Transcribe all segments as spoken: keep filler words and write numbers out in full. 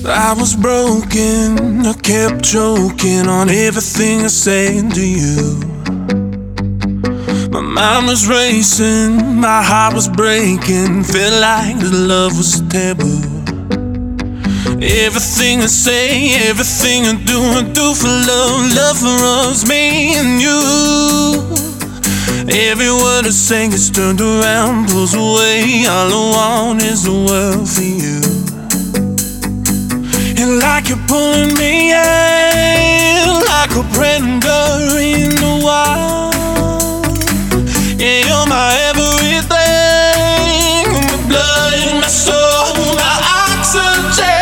I was broken, I kept choking on everything I said to you. My mind was racing, my heart was breaking, felt like the love was taboo. Everything I say, everything I do, I do for love, love for us, me and you. Every word I say gets turned around, pulls away, all I want is the world for you. And like you're pulling me in, like a predator in the wild. Yeah, you're my everything, my blood, my soul, my oxygen.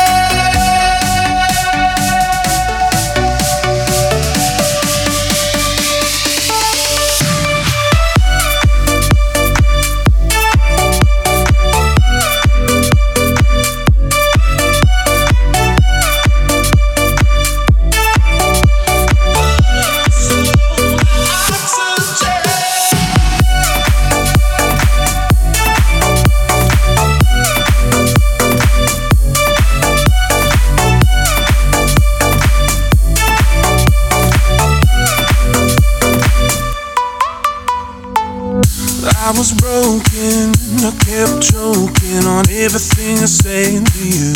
I was broken, I kept choking on everything I said to you.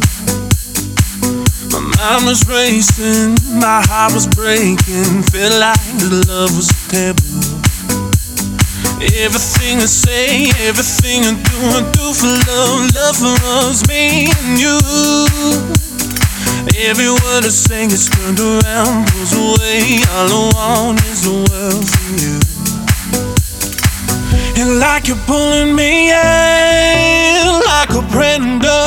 My mind was racing, my heart was breaking, felt like the love was taboo. Everything I say, everything I do, I do for love, love for us, me and you. Every word I say gets turned around, pulls away, all I want is the world for you. And like you're pulling me in, like a predator